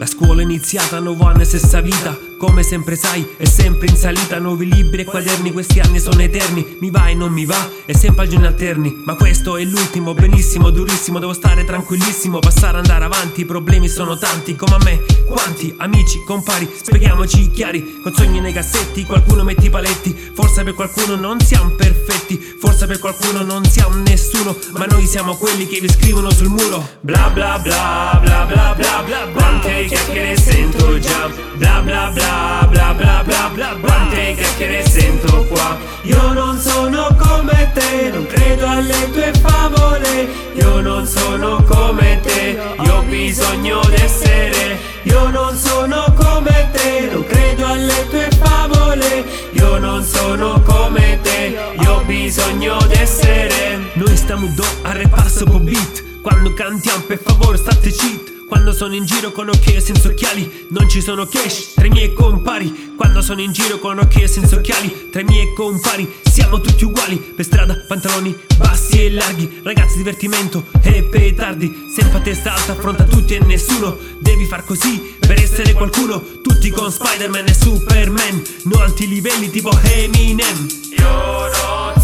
scuola è iniziata, nuovo anno e stessa vita. Come sempre sai, è sempre in salita. Nuovi libri e quaderni, questi anni sono eterni. Mi va e non mi va, è sempre a giorni alterni. Ma questo è l'ultimo, benissimo, durissimo. Devo stare tranquillissimo, passare, andare avanti. I problemi sono tanti, come a me. Quanti amici, compari, spieghiamoci chiari. Con sogni nei cassetti, qualcuno mette i paletti. Forse per qualcuno non siamo perfetti, forse per qualcuno non siamo nessuno, ma noi siamo quelli che vi scrivono sul muro. Bla bla bla bla bla bla bla. Quante chiacchiere sento già. Bla bla bla bla bla bla bla. Quante chiacchiere sento qua. Io non sono come te, non credo alle tue favole. Io non sono come te, io ho bisogno d'essere. Io non sono come te, non credo alle tue favole. Io non sono come te, io ho bisogno d'essere. Noi stiamo a rappare sopra beat. Quando cantiamo per favore state cheat. Quando sono in giro con occhi e senza occhiali, non ci sono cash tra i miei compari. Quando sono in giro con occhi e senza occhiali, tra i miei compari siamo tutti uguali. Per strada pantaloni bassi e larghi, ragazzi divertimento e petardi. Sempre a testa alta, affronta tutti e nessuno. Devi far così per essere qualcuno. Tutti con Spider-Man e Superman, no alti livelli tipo Eminem. Io non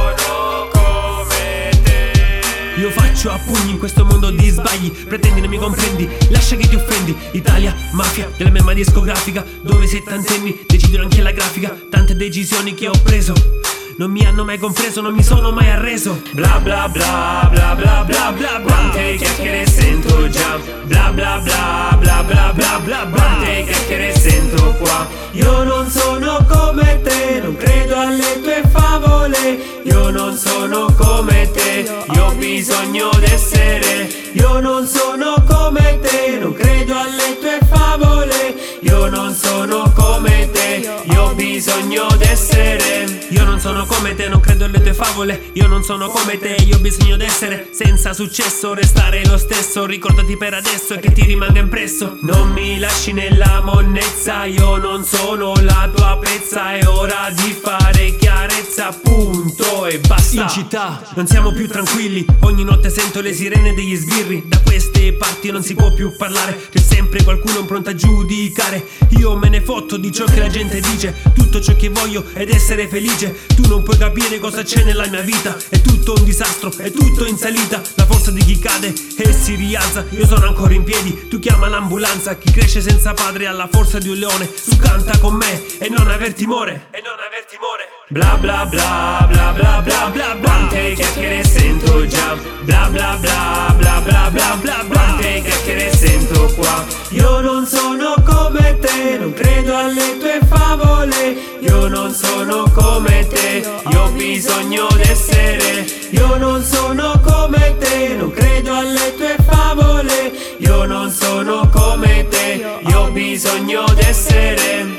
sono come te. Io faccio a pugni in questo mondo di sbagli. Pretendi non mi comprendi, lascia che ti offendi. Italia, mafia, della mia discografica. Dove sei tantenni, decidono anche la grafica. Tante decisioni che ho preso non mi hanno mai compreso, non mi sono mai arreso. Bla bla bla bla bla bla bla. Quante chiacchiere sento già. Bla bla bla bla bla bla bla. Quante chiacchiere sento qua. Io non sono come te, non credo alle tue favole. Io non sono come te, io ho bisogno d'essere. Io non sono come te, non credo alle tue favole. Io non sono come te, io ho bisogno d'essere. Io non sono come te, non credo alle tue favole. Io non sono come te, io ho bisogno d'essere. Senza successo restare lo stesso. Ricordati per adesso e che ti rimanga impresso. Non mi lasci nella monnezza, io non sono la tua pezza. È ora di fare chiarezza, punto e basta. In città non siamo più tranquilli, ogni notte sento le sirene degli sbirri. Da queste parti non si può più parlare, c'è sempre qualcuno pronto a giudicare. Io me ne fotto di ciò che la gente dice, tutto ciò che voglio ed essere felice. Tu non puoi capire cosa c'è nella mia vita, è tutto un disastro, è tutto in salita. La forza di chi cade e si rialza, io sono ancora in piedi, tu chiama l'ambulanza. Chi cresce senza padre ha la forza di un leone. Su canta con me e non aver timore, e non aver timore. Bla bla bla bla bla bla bla. Quante chiacchiere sento già. Bla bla bla bla bla bla bla. Quante chiacchiere sento qua. Io non sono come te, non credo alle tue favole. Io non sono come te, io ho bisogno d'essere. Io non sono come te, non credo alle tue favole. Io non sono come te, io ho bisogno d'essere.